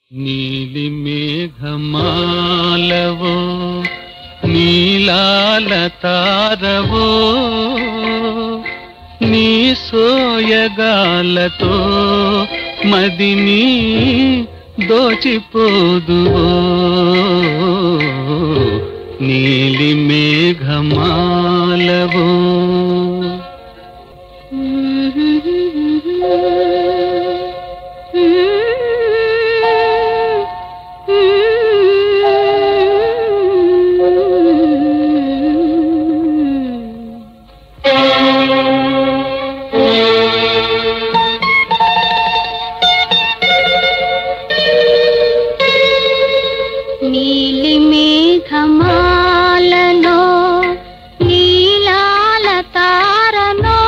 నీలి మేఘమాలవో నీలాల తారవో నీ సోయగాలతో మదిని దోచిపోదువో నీలి మేఘమాలవో నీలి మేఘమాలలో నీలాల తారనో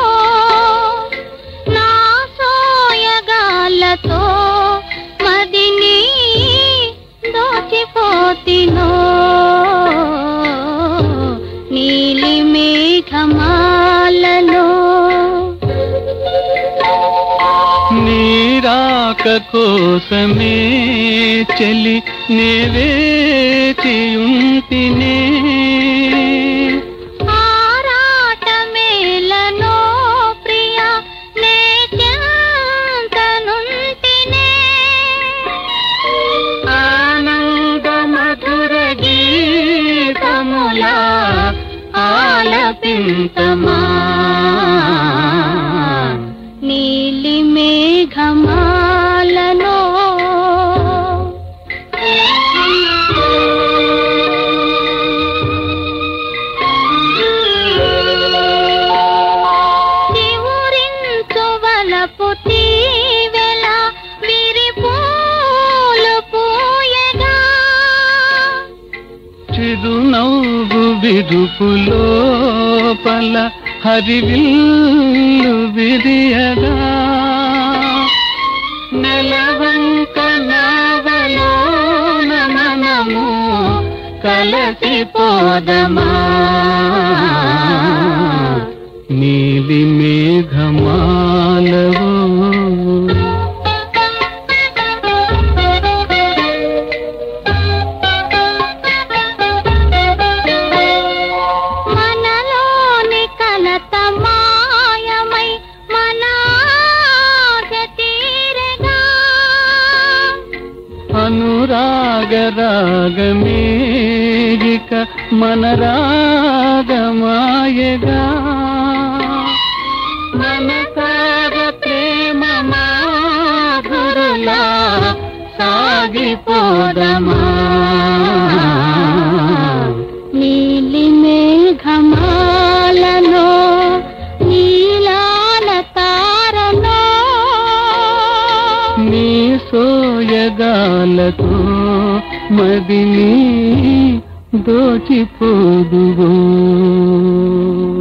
నా సోయగాలతో మదిని దోచిపోతినో నీలి మేఘమాలలో నీరాక కోసమే చెలి నే వేచియుంటినే ఆరాటమేలనో ప్రియా నే చెంతనుంటినే ఆనంద మధుర గీతములా ఆలపింతమా నీలి మేఘమాలలో చివురించు వలపు తీవెల విరిపూలు పూయగా చిరునవ్వు విరుపులోపల హరివిల్లు విరియగా నెలవంక నావలోన మనము కలసిపోదమా నీలి మేఘమాలవో మనలోని కలత మాయమై మన ఆశ తీరగా అనురాగ రాగమేగిక మన రాగమాయగా మనసాగ ప్రేమ మాధురులా సాగిపోదమా నీలి మేఘమాలలో నీలాల తారలో నీ సోయగాలతో మదిని దోచిపోదువో